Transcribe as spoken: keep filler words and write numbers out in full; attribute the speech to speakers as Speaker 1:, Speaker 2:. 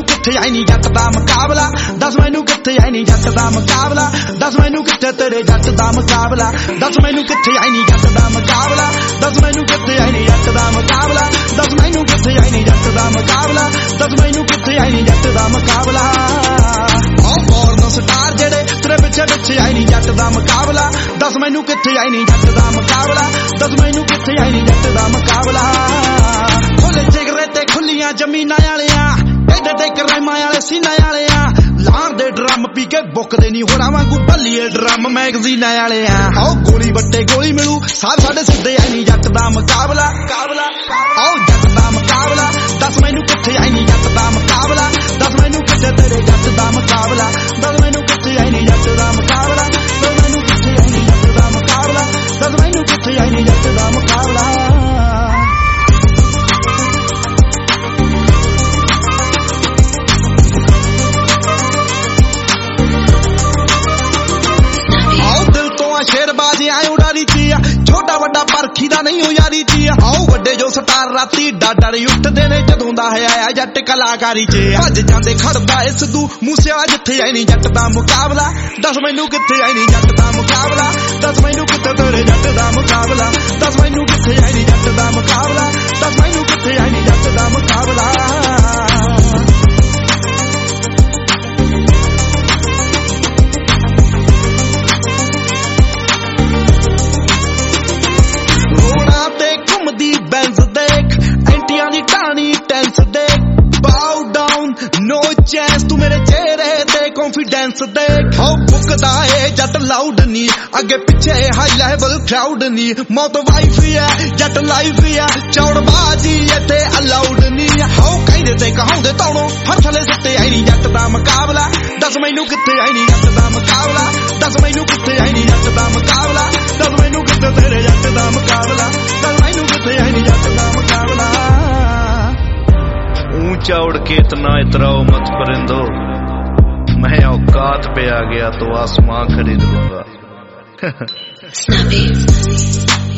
Speaker 1: मैनू किथे आई नी जट दा मुकाबला दस मैनू किथे आई नी जट दा मुकाबला दस मैनू किथे तेरे जट दा मुकाबला दस मैनू किथे आई नी जट दा मुकाबला दस मैनू किथे आई नी जट दा मुकाबला दस मैनू किथे आई नी जट दा मुकाबला दस मैनू किथे आई नी जट दा मुकाबला ओ फॉर्न स्टार जेड़े तेरे पिछे पिछे आई नी जट दा मुकाबला दस मैनू किथे आई नी जट दा मुकाबला दस मैनू किथे आई नी जट दा मुकाबला खोले जिगरे ते खुलियां जमीनां वालियां एडे एडे करैमां वाले सीनां वालियां लार दे ड्रम पी के बुकदे नी होरा वांगू भल्लीए ड्रम मैगजीनां वालियां आओ गोली बट्टे गोली मिलू सार साडे सिद्धे आई नी जट दा मुकाबला मुकाबला आओ जट दा मुकाबला दस मैनू किथे आई नी जट दा मुकाबला दस मैनू किथे तेरे जट दा मुकाबला दस मैनू किथे आई नी जट दा मुकाबला दस मैनू किथे आई नी जट दा मुकाबला दस मैनू किथे आई नी जट दा मुकाबला शेरबाजी आए उड़ारी चिया छोटा वड्डा परखी दा नहीं हो यारी चिया आओ वड्डे जो स्टार राती डाडर उठदे ने जदों दा है आया जट कलाकारी च भज जांदे खड़दा ए सिद्धू मूसे वाला जिथे आई नी जट दा मुकाबला दस मैनू किथे आई नी जट दा मुकाबला दस मैनू किथे तेरे जट दा मुकाबला दस मैनू किथे आई नी जट दा मुकाबला दस मैनू किथे आई नी जट दा मुकाबला Benz देख एंटियां दी कहानी टेंस देख bow down no chance तू मेरे चेहरे ते कॉन्फिडेंस देख हो बुकदा है जट लाउड नी अगे पीछे हाई लेवल क्राउड नी मौत वाइफ है जट लाइफ है चौड़बाजी इथे अलाउड नी हो कहदे ते कहांदे तौणो हर थले सिੱਟੇ आई नी जट दा मुकाबला दस मैनू किथे आई नी जट दा मुकाबला दस मैनू किथे आई नी जट दा मुकाबला दस मैनू किथे तेरे जट दा मुकाबला दस मैनू किथे आई नी जट दा मुकाबला
Speaker 2: ऊंचा उड़ के इतना इतराओ मत परिंदो मैं औकात पे आ गया तो आसमां खरीद लूंगा